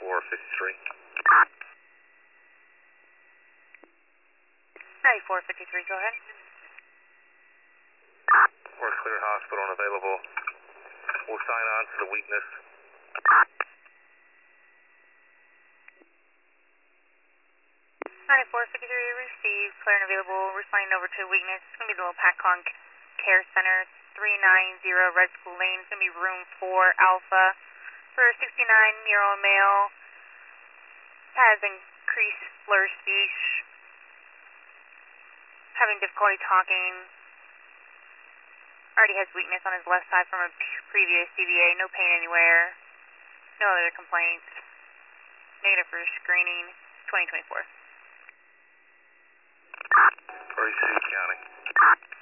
9453. 9453, go ahead. We're clear hospital and available. We'll sign on to the weakness. 9453 received, clear and available. We're signing over to weakness. It's going to be the little PACON Care Center, 390 Red School Lane. It's going to be room 4 Alpha for a 69-year-old male. Has increased slur speech, having difficulty talking. Already has weakness on his left side from a previous CVA. No pain anywhere. No other complaints. Negative for screening. 2024. REC County.